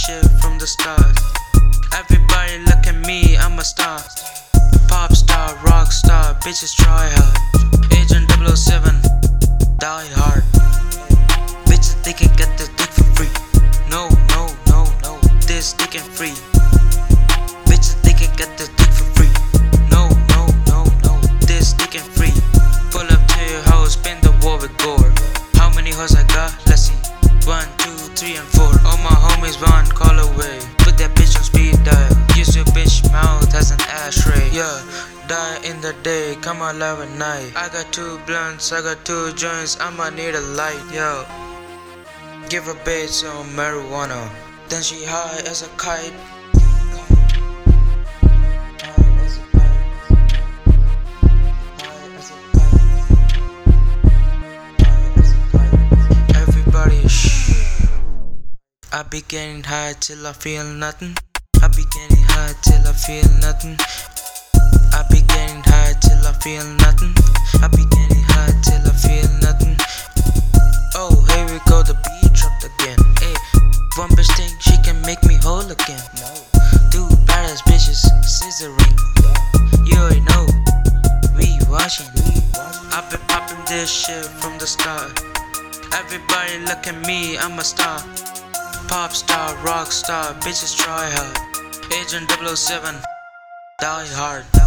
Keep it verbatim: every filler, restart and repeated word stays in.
shit from the start. Everybody look at me, I'm a star. Pop star, rock star, bitches try hard. Agent double oh seven, die hard. Bitches they can get this dick for free. No, no, no, no, this dick ain't free. Bitches they can get this dick for free. No, no, no, no, this dick ain't free. Pull up to your house, spin the wall with gore. How many hoes I got? Let's see. One, two, three, and four. All my homies one call away. Put that bitch on speed dial. Use your bitch mouth as an ashtray. Yeah, die in the day, come alive at night. I got two blunts, I got two joints, I'ma need a light. Yo, give a bitch some marijuana, then she high as a kite. Everybody shh. I be getting high till I feel nothing. I be getting high till I feel nothing. I be getting high till I feel nothing. I be getting high till I feel nothing. Oh, here we go, the beat dropped again. Hey, one bitch think she can make me whole again. Two badass bitches scissoring. You already know, we watching. I've been popping this shit from the start. Everybody look at me, I'm a star. Pop star, rock star, bitches try hard. Agent double oh seven, die hard.